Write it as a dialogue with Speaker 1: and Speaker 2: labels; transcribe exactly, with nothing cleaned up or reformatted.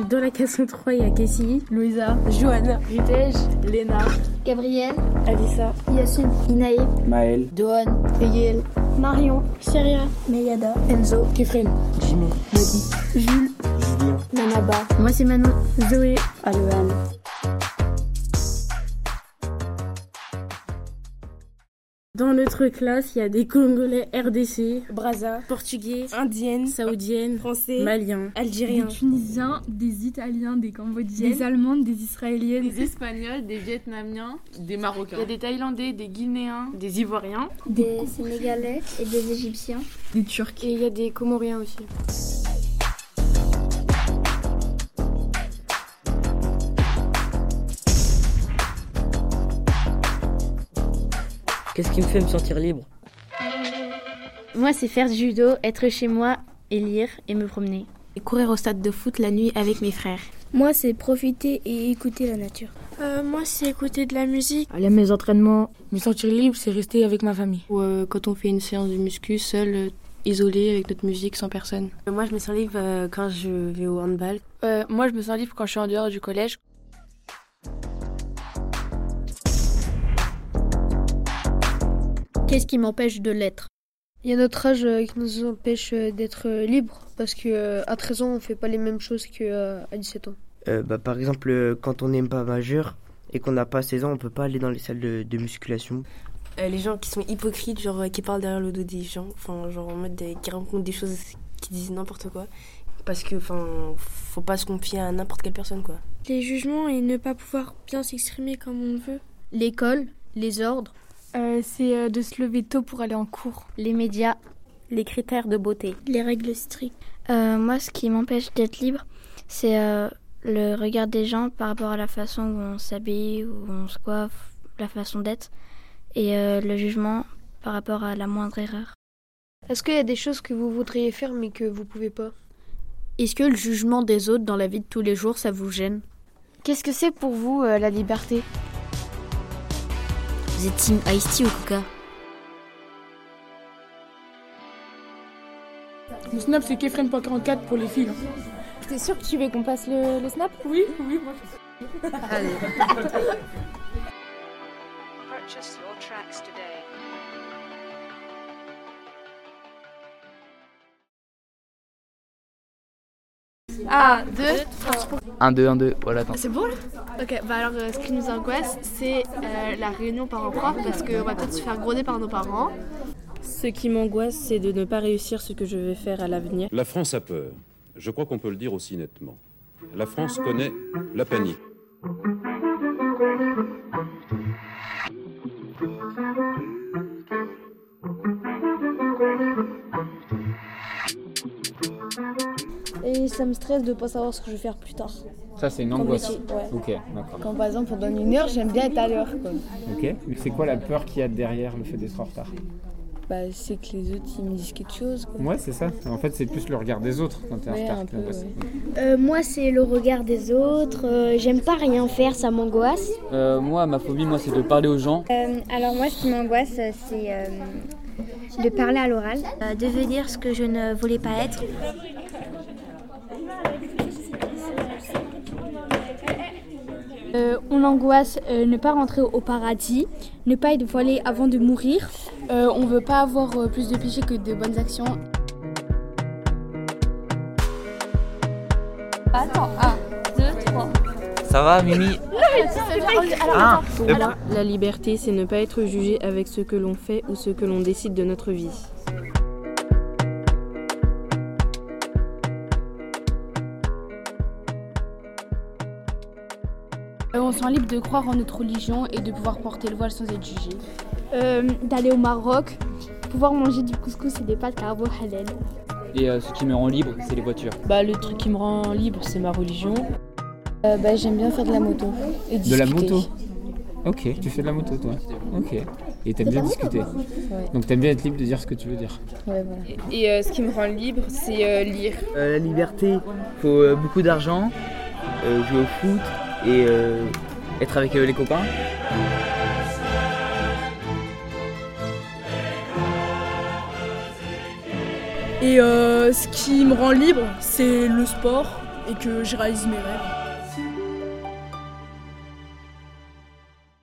Speaker 1: Dans la classe trois, il y a Cassie,
Speaker 2: Louisa,
Speaker 1: Johanna,
Speaker 2: Ritej,
Speaker 3: Léna,
Speaker 4: Gabrielle,
Speaker 1: Alissa,
Speaker 4: Yacine, Inaï,
Speaker 5: Maël,
Speaker 4: Dohan, Egel, Marion, Syria, Meyada, Enzo,
Speaker 1: Kefren,
Speaker 5: Jimmy,
Speaker 1: Modi,
Speaker 4: Jules,
Speaker 5: Julien,
Speaker 4: Nanaba.
Speaker 1: Moi c'est Manon,
Speaker 4: Zoé,
Speaker 3: Alohan.
Speaker 1: Dans notre classe, il y a des Congolais R D C, Brazza, Portugais,
Speaker 2: Indienne,
Speaker 1: Saoudiennes,
Speaker 2: Français,
Speaker 1: Maliens, Algériens,
Speaker 2: des Tunisiens, des Italiens, des Cambodgiennes, des Allemandes, des Israéliennes,
Speaker 6: des Espagnols, des Vietnamiens, des Marocains.
Speaker 3: Il y a des Thaïlandais, des Guinéens, des Ivoiriens,
Speaker 4: des Sénégalais et des Égyptiens,
Speaker 2: des Turcs.
Speaker 3: Et il y a des Comoriens aussi.
Speaker 7: Qu'est-ce qui me fait me sentir libre?
Speaker 8: Moi, c'est faire du judo, être chez moi et lire et me promener.
Speaker 9: Et courir au stade de foot la nuit avec mes frères.
Speaker 10: Moi, c'est profiter et écouter la nature.
Speaker 11: Euh, moi, c'est écouter de la musique.
Speaker 12: Aller à mes entraînements. Me sentir libre, c'est rester avec ma famille.
Speaker 13: Ou euh, quand on fait une séance de muscu, seul, euh, isolé, avec notre musique, sans personne.
Speaker 14: Euh, moi, je me sens libre euh, quand je vais au handball.
Speaker 15: Euh, moi, je me sens libre quand je suis en dehors du collège.
Speaker 16: Qu'est-ce qui m'empêche de l'être?
Speaker 17: Il y a notre âge qui nous empêche d'être libre parce qu'à treize ans, on ne fait pas les mêmes choses qu'à dix-sept ans.
Speaker 18: Euh, bah, par exemple, quand on n'est pas majeur et qu'on n'a pas seize ans, on ne peut pas aller dans les salles de, de musculation.
Speaker 14: Euh, les gens qui sont hypocrites, genre qui parlent derrière le dos des gens, enfin genre en mode des, qui racontent des choses qui disent n'importe quoi, parce que enfin faut pas se confier à n'importe quelle personne quoi.
Speaker 11: Les jugements et ne pas pouvoir bien s'exprimer comme on le veut.
Speaker 16: L'école, les ordres.
Speaker 2: Euh, c'est euh, de se lever tôt pour aller en cours.
Speaker 8: Les médias.
Speaker 1: Les critères de beauté.
Speaker 11: Les règles strictes.
Speaker 19: Euh, moi, ce qui m'empêche d'être libre, c'est euh, le regard des gens par rapport à la façon où on s'habille, où on se coiffe, la façon d'être, et euh, le jugement par rapport à la moindre erreur.
Speaker 17: Est-ce qu'il y a des choses que vous voudriez faire mais que vous pouvez pas?
Speaker 16: Est-ce que le jugement des autres dans la vie de tous les jours, ça vous gêne?
Speaker 9: Qu'est-ce que c'est pour vous, euh, la liberté?
Speaker 8: Vous êtes team Ice-T ou Coca?
Speaker 12: Le snap, c'est Kefren point quarante-quatre pour les filles. Hein.
Speaker 2: T'es sûr que tu veux qu'on passe le, le snap?
Speaker 12: Oui, oui, moi je sais.
Speaker 8: Allez.
Speaker 2: un, deux, trois.
Speaker 5: un, deux, un, deux, voilà. Attends.
Speaker 2: C'est bon là? Ok, bah alors euh, ce qui nous angoisse, c'est euh, la réunion parents-prof parce qu'on va peut-être se faire gronder par nos parents.
Speaker 1: Ce qui m'angoisse, c'est de ne pas réussir ce que je vais faire à l'avenir.
Speaker 20: La France a peur. Je crois qu'on peut le dire aussi nettement. La France connaît la panique.
Speaker 17: Et ça me stresse de ne pas savoir ce que je vais faire plus tard.
Speaker 5: Ça, c'est une angoisse.
Speaker 17: Ouais.
Speaker 5: Ok, d'accord.
Speaker 17: Quand par exemple on donne une heure, j'aime bien être à l'heure. Quoi.
Speaker 5: Ok, mais c'est quoi la peur qu'il y a derrière le fait d'être en retard?
Speaker 17: Bah, c'est que les autres ils me disent quelque chose. Quoi.
Speaker 5: Ouais, c'est ça. En fait, c'est plus le regard des autres quand t'es en
Speaker 17: ouais,
Speaker 5: retard.
Speaker 17: Un peu, ouais.
Speaker 10: euh, moi, c'est le regard des autres. Euh, j'aime pas rien faire, ça m'angoisse.
Speaker 5: Euh, moi, ma phobie, moi, c'est de parler aux gens.
Speaker 10: Euh, alors moi, ce qui m'angoisse, c'est euh, de parler à l'oral,
Speaker 19: euh, devenir ce que je ne voulais pas être.
Speaker 16: Euh, on angoisse euh, ne pas rentrer au paradis, ne pas être voilé avant de mourir.
Speaker 2: Euh, on veut pas avoir euh, plus de péchés que de bonnes actions.
Speaker 3: Attends, un, deux, trois.
Speaker 5: Ça va, Mimi?
Speaker 3: Ah,
Speaker 1: Alors, la liberté, c'est ne pas être jugé avec ce que l'on fait ou ce que l'on décide de notre vie.
Speaker 2: Euh, on se sent libre de croire en notre religion et de pouvoir porter le voile sans être jugé.
Speaker 16: Euh, d'aller au Maroc, pouvoir manger du couscous et des pâtes carbo halal.
Speaker 5: Et euh, ce qui me rend libre, c'est les voitures.
Speaker 14: Bah le truc qui me rend libre, c'est ma religion. Euh, bah j'aime bien faire de la moto et discuter.
Speaker 5: De la moto? Ok, tu fais de la moto toi? Ok. Et t'aimes bien discuter?
Speaker 14: Ouais.
Speaker 5: Donc t'aimes bien être libre de dire ce que tu veux dire?
Speaker 14: Ouais, voilà.
Speaker 15: Et, et euh, ce qui me rend libre, c'est euh, lire.
Speaker 18: Euh, la liberté, il faut euh, beaucoup d'argent, euh, jouer au foot et euh, être avec euh, les copains.
Speaker 12: Et euh, ce qui me rend libre, c'est le sport
Speaker 7: et que je réalise mes rêves.